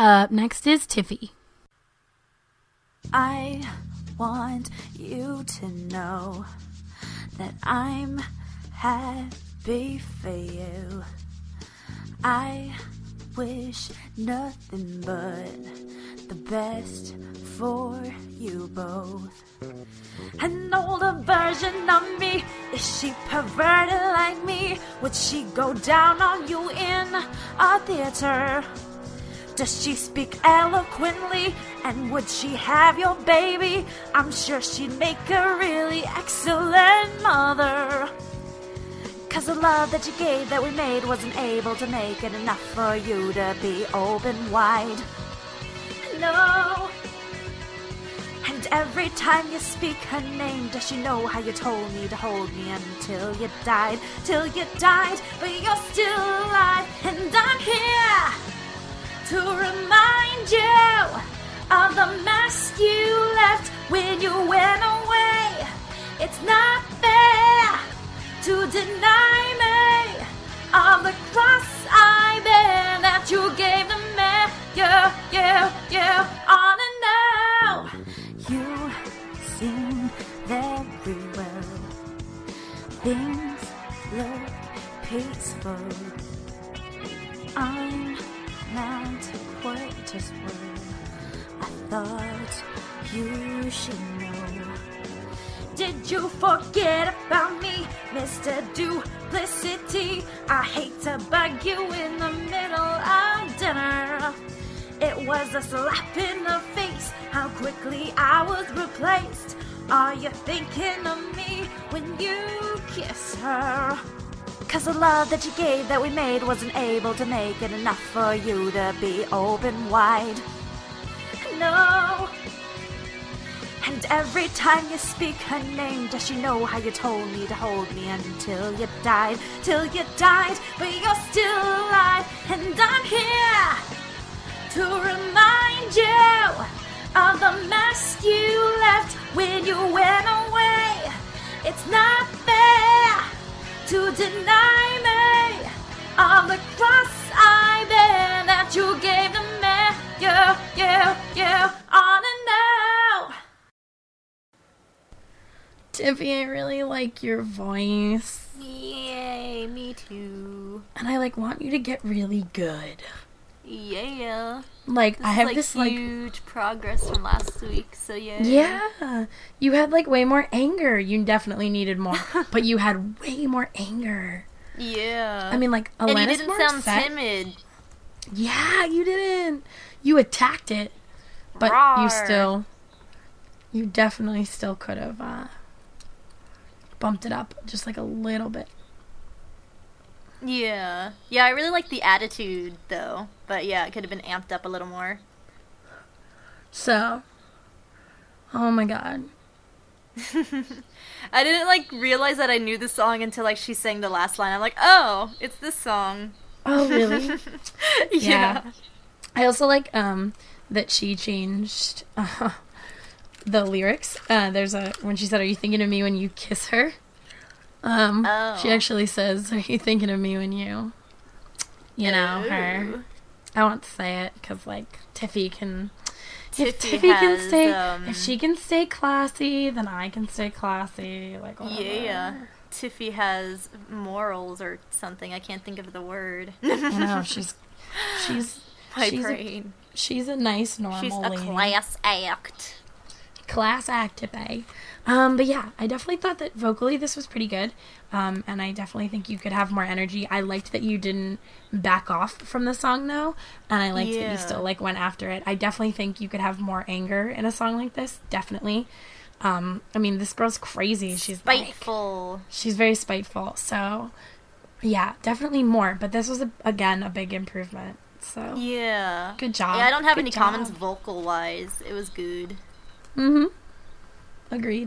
Next is Tiffy. I want you to know that I'm happy for you. I wish nothing but the best for you both. An older version of me, is she perverted like me? Would she go down on you in a theater? Does she speak eloquently? And would she have your baby? I'm sure she'd make a really excellent mother. 'Cause the love that you gave that we made wasn't able to make it enough for you to be open wide. No. And every time you speak her name, does she know how you told me to hold me until you died? Till you died, but you're still alive. And I'm here to remind you of the mess you left when you went away. It's not fair to deny me of the cross I bear that you gave to me. You ought to know. You seem very well. Things look peaceful. I'm not quite as well. I thought you should know. Did you forget about me, Mr. Duplicity? I hate to bug you in the middle of dinner. It was a slap in the face, how quickly I was replaced. Are you thinking of me when you kiss her? 'Cause the love that you gave that we made wasn't able to make it enough for you to be open wide. No. And every time you speak her name, does she know how you told me to hold me until you died? Till you died, but you're still alive. And I'm here to remind you of the mess you left when you went away. It's not fair to deny me of the cross I bear that you gave to me. You ought to know. Tiffy, I really like your voice. Yay, me too. And I want you to get really good. Yeah. I have this huge progress from last week, so yeah. Yeah. You had way more anger. You definitely needed more, but you had way more anger. Yeah. I mean, Elena's and you didn't more sound upset. timid. Yeah, you didn't. You attacked it, but Rawr. you definitely still could have bumped it up just a little bit. Yeah. Yeah, I really like the attitude, though. But yeah, it could have been amped up a little more. So, oh my god. I didn't, realize that I knew the song until, she sang the last line. I'm like, oh, it's this song. Oh, really? Yeah. I also like that she changed the lyrics. There's when she said, "Are you thinking of me when you kiss her?" She actually says, "Are you thinking of me when you know, her?" I won't say it because Tiffy can. If Tiffy can stay, if she can stay classy, then I can stay classy. Whatever. Yeah. Tiffy has morals or something. I can't think of the word. I know she's my brain. She's a nice normal She's a lady. class act. Class act, but yeah, I definitely thought that vocally this was pretty good, and I definitely think you could have more energy. I liked that you didn't back off from the song though, and I liked that you still went after it. I definitely think you could have more anger in a song like this. Definitely. I mean, this girl's crazy. She's spiteful. She's very spiteful. So yeah, definitely more. But this was again a big improvement. So yeah, good job. Yeah, I don't have any comments vocal wise. It was good. Agreed.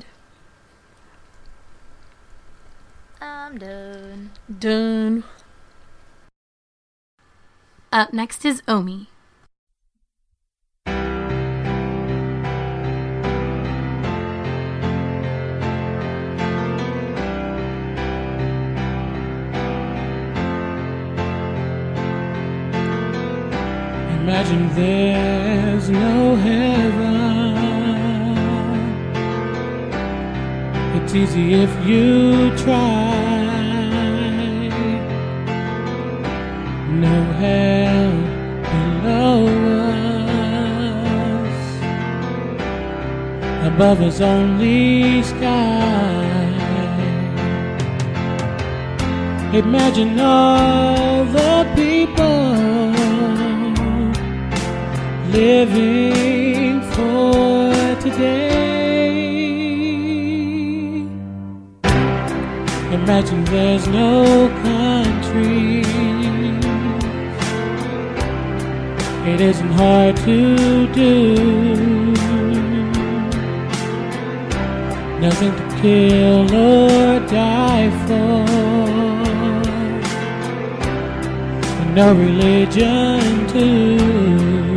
I'm done. Done. Up next is Omi. Imagine there's no heaven. It's easy if you try. No hell below us. Above us only sky. Imagine all the people living for today. Imagine there's no country. It isn't hard to do. Nothing to kill or die for. No religion too.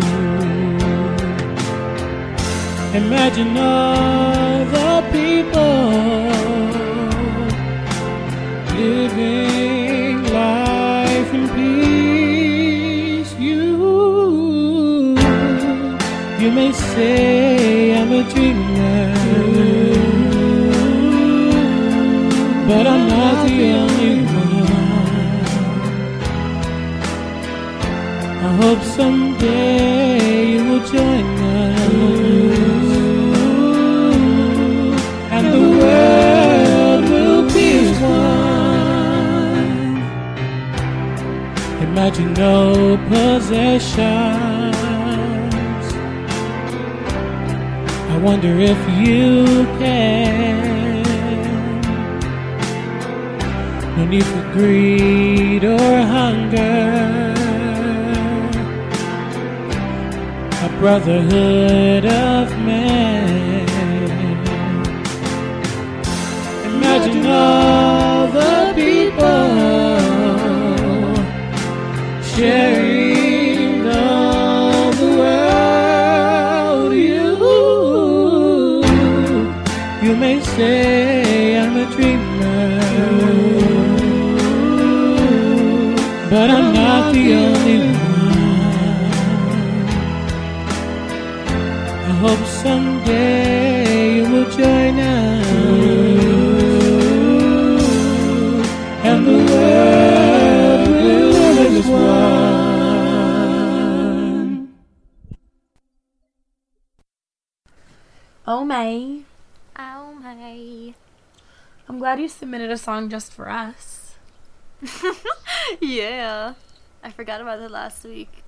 Imagine all the people living life in peace. You may say I'm a dreamer, but I'm not the only one. I hope someday you will join us, and the world will be as one. Imagine no possessions. I wonder if you can. No need for greed or hunger. A brotherhood of men. Imagine all the people sharing all the world. You may say I'm a dreamer, but I'm not the only one. I hope someday you will join us, and the world will live as one. Oh, May. Oh my. I'm glad you submitted a song just for us. Yeah. I forgot about it last week.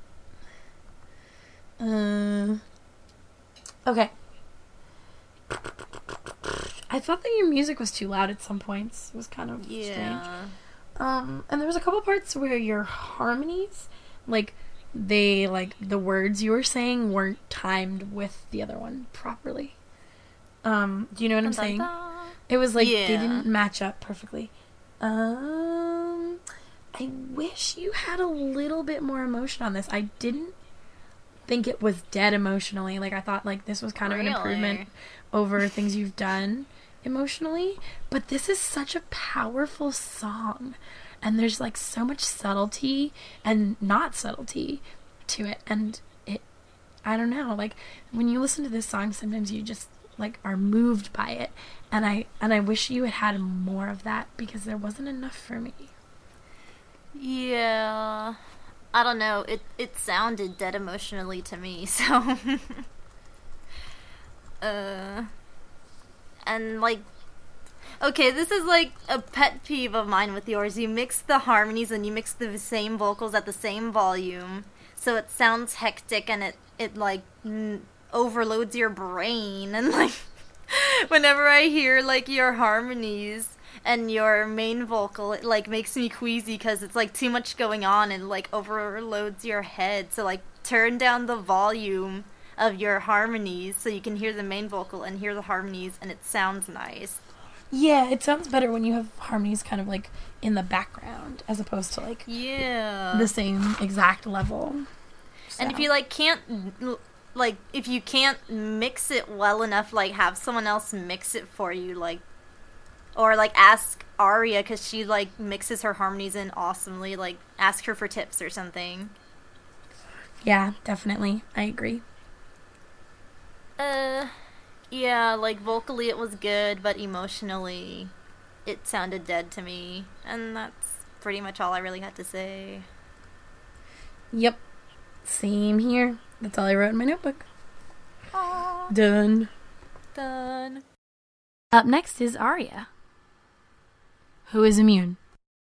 Okay. I thought that your music was too loud at some points. It was kind of strange. And there was a couple parts where your harmonies, the words you were saying weren't timed with the other one properly. Do you know what I'm saying? It was they didn't match up perfectly. I wish you had a little bit more emotion on this. I didn't think it was dead emotionally. I thought this was kind of an improvement over things you've done emotionally. But this is such a powerful song. And there's so much subtlety and not subtlety to it. And I don't know, when you listen to this song, sometimes you just are moved by it. And I wish you had more of that because there wasn't enough for me. Yeah. I don't know. It sounded dead emotionally to me, so and okay, this is a pet peeve of mine with yours. You mix the harmonies and you mix the same vocals at the same volume, so it sounds hectic and it overloads your brain, and whenever I hear your harmonies and your main vocal, it makes me queasy because it's too much going on and overloads your head. So turn down the volume of your harmonies so you can hear the main vocal and hear the harmonies, and it sounds nice. Yeah, it sounds better when you have harmonies kind of in the background as opposed to the same exact level. So. And if you can't if you can't mix it well enough, have someone else mix it for you, or ask Aria, because she mixes her harmonies in awesomely, ask her for tips or something. Yeah, definitely. I agree. Yeah, like vocally it was good, but emotionally it sounded dead to me. And that's pretty much all I really had to say. Yep. Same here. That's all I wrote in my notebook. Aww. Done. Done. Up next is Arya, who is immune.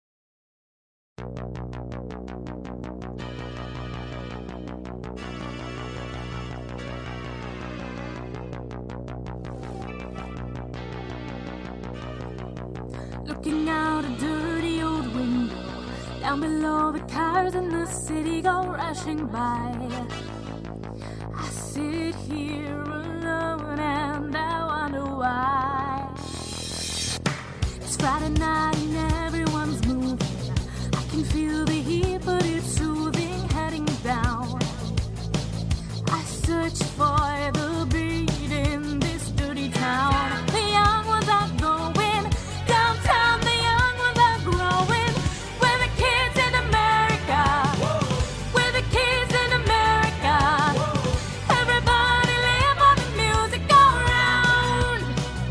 Looking out a dirty old window, down below the cars in the city go rushing by. I sit here alone and I wonder why. It's Friday night and everyone's moving. I can feel the heat, but it's soothing heading down. I search for the beat in this dirty town. The young ones are going downtown. The young ones are growing. We're the kids in America. We're the kids in America. Everybody live on the music go round.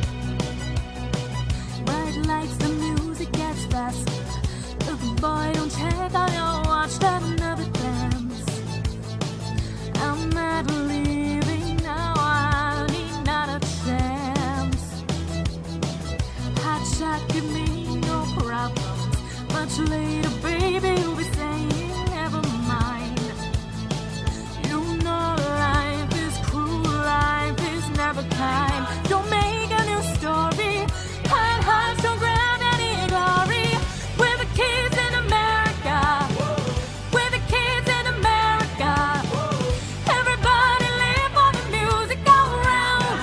Bright lights, the music gets faster. Look, boy, don't check on your watch. Have another dance. I'm not leaving now. I need not a chance. Hot shot, give me no problems. Much later, baby, you'll be saying, never mind. You know life is cruel, life is never kind. Don't make a new story. Kind hearts don't grant any glory. We're the kids in America. We're the kids in America. Everybody live on the music go round.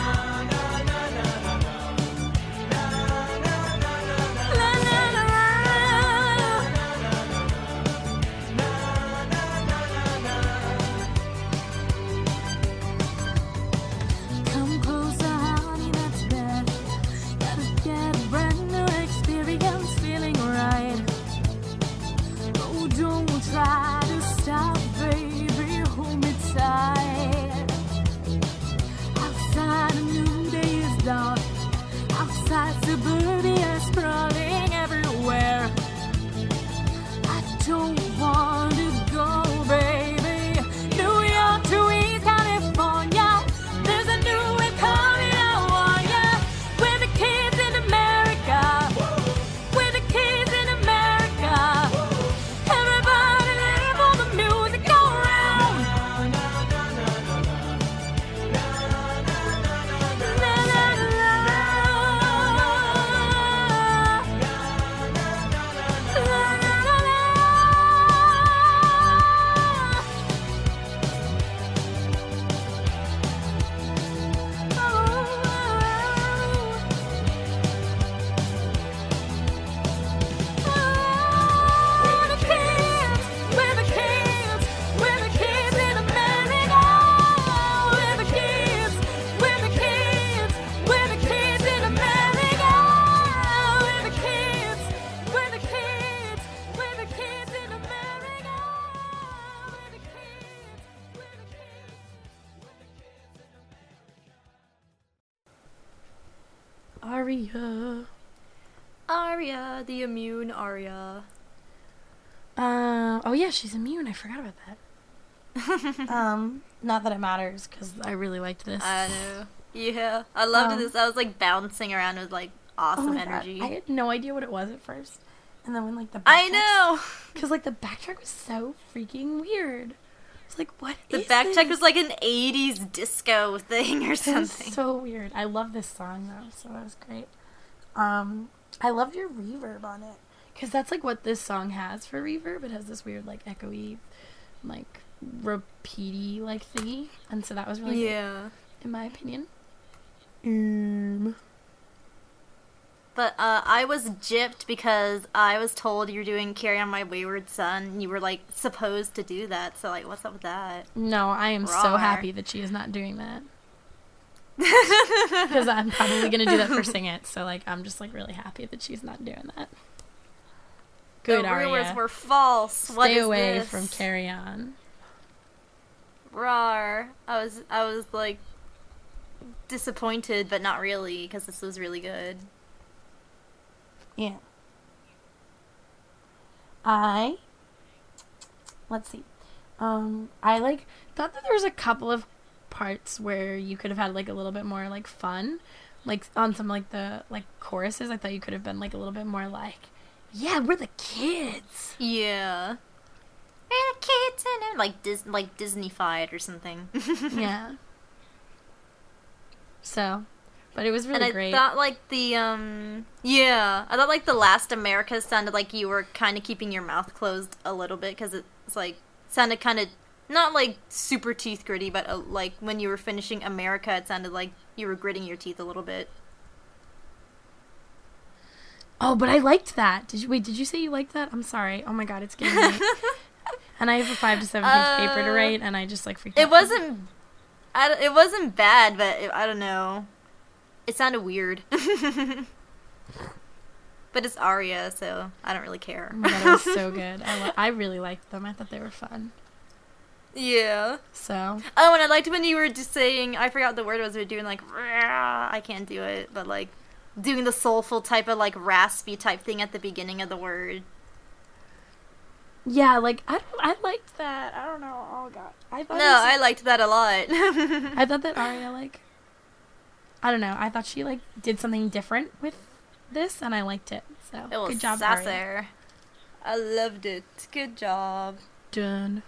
La, la, la, la. Come closer, honey, that's better. Gotta get a brand new experience, feeling right. Oh, don't try to stop, baby, hold me tight. Outside a new day is dawn. Outside suburbia sprawling everywhere. I don't want to go, baby. New York to East California. There's a new wave coming, I warn ya. We're the kids in America. We're the kids in America. Everybody live on the music go round. La, la, la. La, la, la, la. We're the kids, we're the kids, we're the kids in America. We're the kids, we're the kids, we're the kids in America. We're the kids, we're the kids, we're the kids in America. We're the kids, we're the kids. Arya. Arya, the immune Arya. Oh yeah, she's immune. I forgot about that. Not that it matters, because I really liked this. I know. Yeah, I loved this. I was like bouncing around with like Oh awesome my God, energy. I had no idea what it was at first. And then when like the I know. Because like the backtrack was so freaking weird. It's like, what The is backtrack this? was like an 80s disco thing or It was something. so weird. I love this song though, so it was great. I loved your reverb on it, because that's like what this song has for reverb. It has this weird like echoey, like repeaty like thingy, and so that was really good, Yeah. in my opinion. But I was gypped because I was told you're doing Carry On My Wayward Son, and you were like supposed to do that. So like, what's up with that? No, I am so Rawr. happy that she is not doing that. Because I'm probably going to do that for Sing It. So, like, I'm just, like, really happy that she's not doing that. Good, the Arya. rumors were false. What Stay is away this? from Carry On. rawr. I was like disappointed, but not really, because this was really good. Yeah. Let's see. I like thought that there was a couple of parts where you could have had like a little bit more like fun, like on some like the like choruses. I thought you could have been like a little bit more like, yeah, we're the kids. Yeah. We're the kids in it, like Disney-fied or something. Yeah. So, but it was really great. And I thought like I thought like the last America sounded like you were kind of keeping your mouth closed a little bit, because it's like sounded kind of not like super teeth gritty, but like when you were finishing America, it sounded like you were gritting your teeth a little bit. Oh, but I liked that. Did you say you liked that? I'm sorry. Oh my god, it's getting late. And I have a 5 to 7 page paper to write, and I just like freaked out. It wasn't bad, but I don't know. It sounded weird. But it's Aria, so I don't really care. Oh my god, it was so good. I really liked them. I thought they were fun. Yeah. So. Oh, and I liked when you were just saying, I forgot the word was, we were doing like, I can't do it, but like, doing the soulful type of like raspy type thing at the beginning of the word. Yeah, like, I liked that. I don't know. Oh god. I liked that a lot. I thought that Aria, like, I don't know. I thought she, like, did something different with this, and I liked it. So, good job, Aria. I loved it. Good job. Done.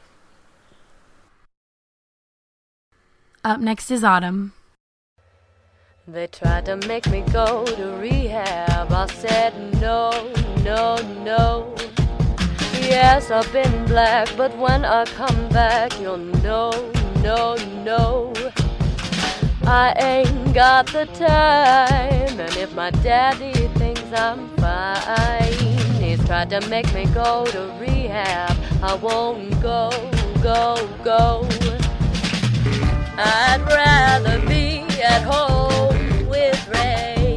Up next is Autumn. They tried to make me go to rehab. I said no, no, no. Yes, I've been black, but when I come back, you'll know, no, no. I ain't got the time, and if my daddy thinks I'm fine, he's tried to make me go to rehab. I won't go, go, go. I'd rather be at home with Ray.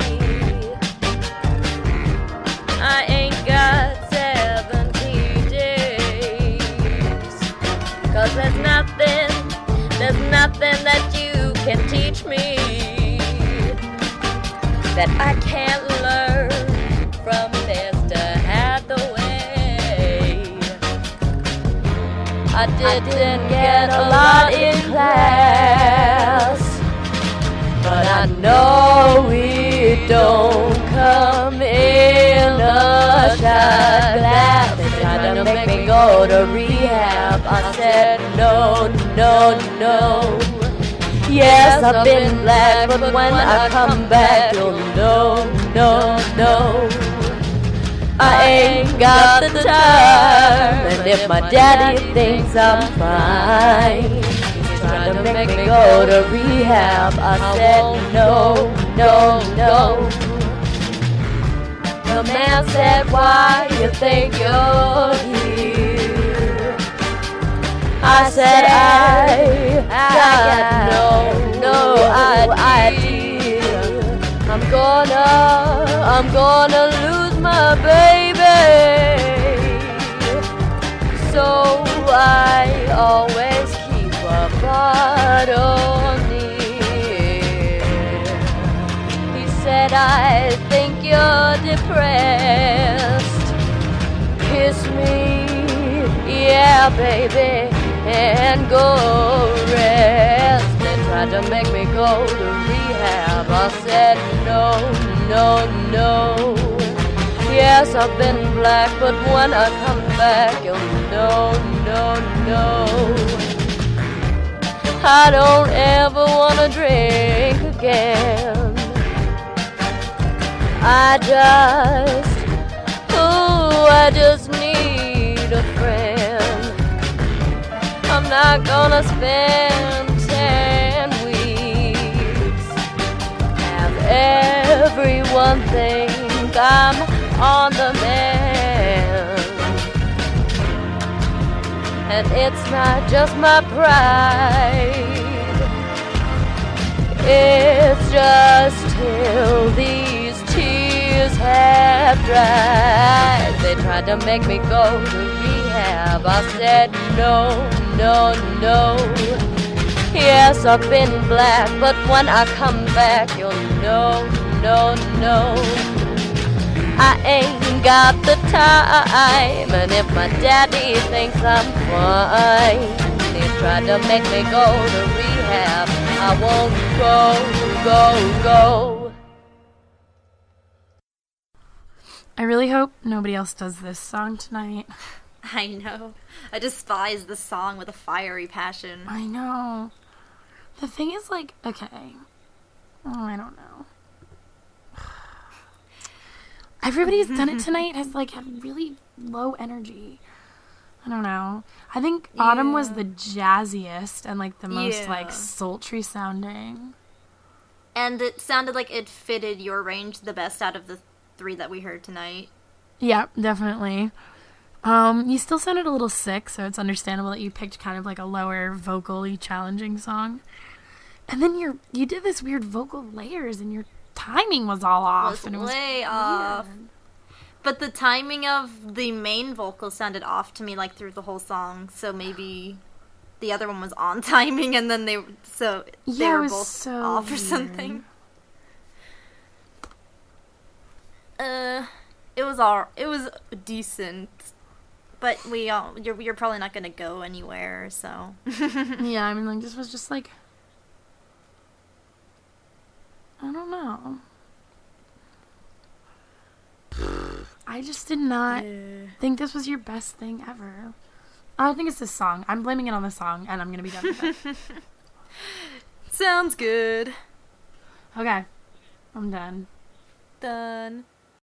I ain't got 70 days, 'cause there's nothing that you can teach me that I can't learn from Mr. Hathaway. I didn't get a lot in class, but I know it don't come in a shot glass. They tried to make me go to rehab. I said no, no, no. Yes, I've been black, but when I come back, you'll know, no, no. I ain't got the time, and if my daddy thinks I'm fine, he's trying to make me go to rehab. I said no, no, no. The man said, why you think you're here? I said I got no idea. I'm gonna lose my baby. So I always keep a bottle near. He said, I think you're depressed. Kiss me, yeah, baby, and go rest. They tried to make me go to rehab. I said no, no, no. Yes, I've been black, but when I come back, you'll know, no, no. I don't ever wanna drink again. I just need a friend. I'm not gonna spend 10 weeks. Have everyone think I'm on the mend. And it's not just my pride, it's just till these tears have dried. They tried to make me go to rehab. I said no, no, no. dress up in black, but when I come back, you'll know, no. I ain't got the time, and if my daddy thinks I'm fine, he tried to make me go to rehab. I won't go. I really hope nobody else does this song tonight. I know. I despise this song with a fiery passion. I know. The thing is, like, okay. Oh, I don't know. Everybody who's done it tonight has, like, had really low energy. I don't know. I think Autumn was the jazziest and, like, the most, like, sultry sounding. And it sounded like it fitted your range the best out of the 3 that we heard tonight. Yeah, definitely. You still sounded a little sick, so it's understandable that you picked kind of like a lower vocally challenging song. And then you did this weird vocal layers, and your timing was all off. It was way off. But the timing of the main vocal sounded off to me, like, through the whole song. So maybe the other one was on timing, and then they were both off or something. It was decent. But you're probably not gonna go anywhere, so. Yeah, I mean, like, this was just like, I don't know. I just did not think this was your best thing ever. I think it's this song. I'm blaming it on the song, and I'm gonna be done with it. Sounds good. Okay, I'm done. Done.